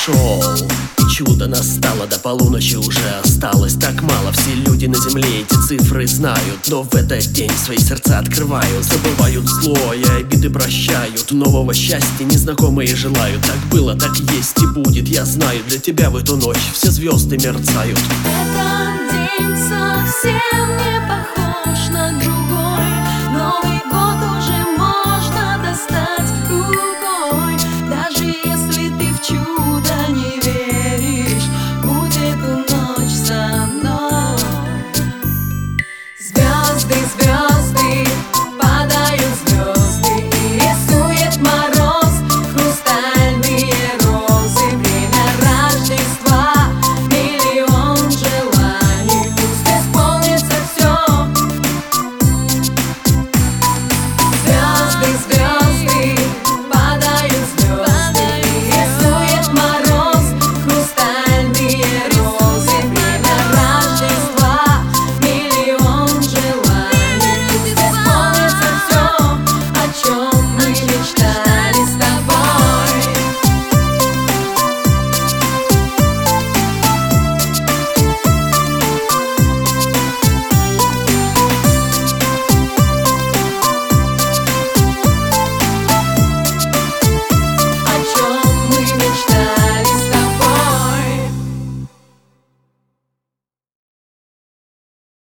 прошел, и чудо настало. До полуночи уже осталось так мало. Все люди на земле эти цифры знают, но в этот день свои сердца открывают. Забывают зло и обиды прощают, нового счастья незнакомые желают. Так было, так есть и будет, я знаю. Для тебя в эту ночь все звезды мерцают. Этот день совсем не похож на другой.